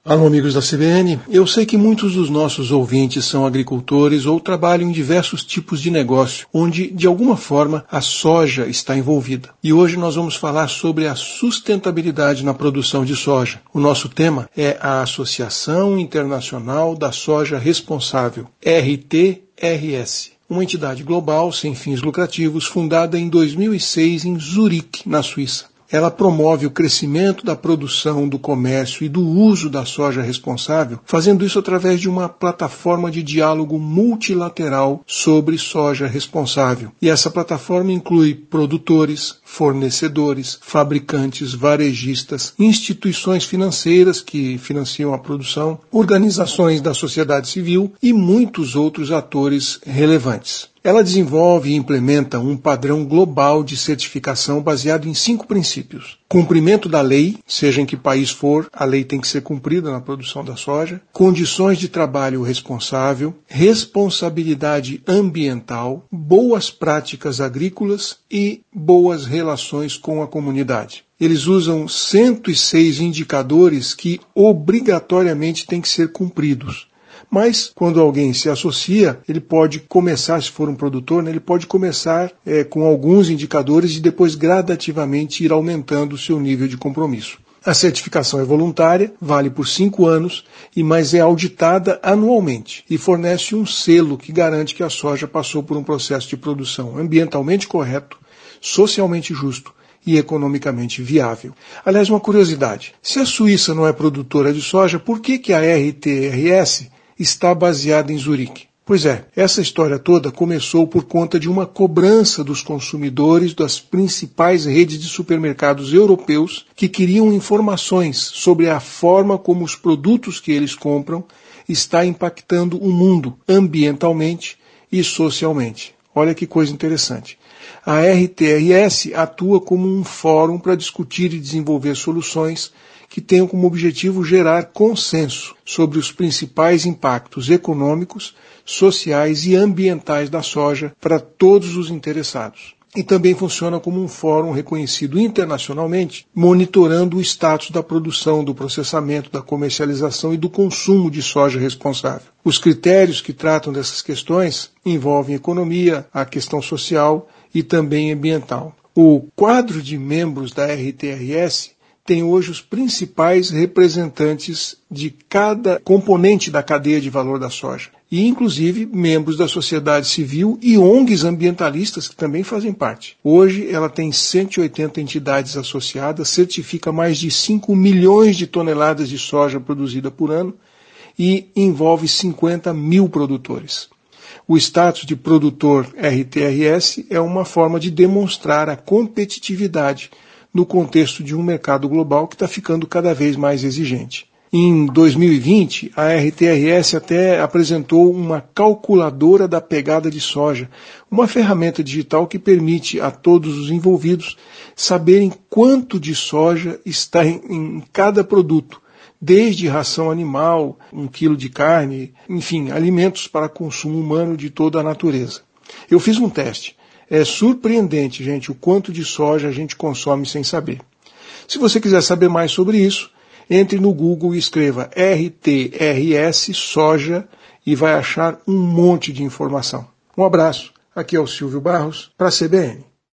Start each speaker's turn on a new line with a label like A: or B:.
A: Alô, amigos da CBN. Eu sei que muitos dos nossos ouvintes são agricultores ou trabalham em diversos tipos de negócio, onde, de alguma forma, a soja está envolvida. E hoje nós vamos falar sobre a sustentabilidade na produção de soja. O nosso tema é a Associação Internacional da Soja Responsável, RTRS. Uma entidade global sem fins lucrativos fundada em 2006 em Zurique, na Suíça. Ela promove o crescimento da produção, do comércio e do uso da soja responsável, fazendo isso através de uma plataforma de diálogo multilateral sobre soja responsável. E essa plataforma inclui produtores, fornecedores, fabricantes, varejistas, instituições financeiras que financiam a produção, organizações da sociedade civil e muitos outros atores relevantes. Ela desenvolve e implementa um padrão global de certificação baseado em 5 princípios. Cumprimento da lei, seja em que país for, a lei tem que ser cumprida na produção da soja. Condições de trabalho responsável, responsabilidade ambiental, boas práticas agrícolas e boas relações com a comunidade. Eles usam 106 indicadores que obrigatoriamente têm que ser cumpridos. Mas, quando alguém se associa, ele pode começar, se for um produtor, ele pode começar com alguns indicadores e depois gradativamente ir aumentando o seu nível de compromisso. A certificação é voluntária, vale por 5 anos, mas é auditada anualmente e fornece um selo que garante que a soja passou por um processo de produção ambientalmente correto, socialmente justo e economicamente viável. Aliás, uma curiosidade, se a Suíça não é produtora de soja, por que a RTRS está baseada em Zurique? Pois é, essa história toda começou por conta de uma cobrança dos consumidores das principais redes de supermercados europeus que queriam informações sobre a forma como os produtos que eles compram está impactando o mundo ambientalmente e socialmente. Olha que coisa interessante. A RTRS atua como um fórum para discutir e desenvolver soluções que tenham como objetivo gerar consenso sobre os principais impactos econômicos, sociais e ambientais da soja para todos os interessados. E também funciona como um fórum reconhecido internacionalmente, monitorando o status da produção, do processamento, da comercialização e do consumo de soja responsável. Os critérios que tratam dessas questões envolvem economia, a questão social e também ambiental. O quadro de membros da RTRS tem hoje os principais representantes de cada componente da cadeia de valor da soja, e inclusive membros da sociedade civil e ONGs ambientalistas que também fazem parte. Hoje ela tem 180 entidades associadas, certifica mais de 5 milhões de toneladas de soja produzida por ano e envolve 50 mil produtores. O status de produtor RTRS é uma forma de demonstrar a competitividade no contexto de um mercado global que está ficando cada vez mais exigente. Em 2020, a RTRS até apresentou uma calculadora da pegada de soja, uma ferramenta digital que permite a todos os envolvidos saberem quanto de soja está em cada produto, desde ração animal, 1 quilo de carne, enfim, alimentos para consumo humano de toda a natureza. Eu fiz um teste. É surpreendente, gente, o quanto de soja a gente consome sem saber. Se você quiser saber mais sobre isso, entre no Google e escreva RTRS soja e vai achar um monte de informação. Um abraço, aqui é o Silvio Barros, para a CBN.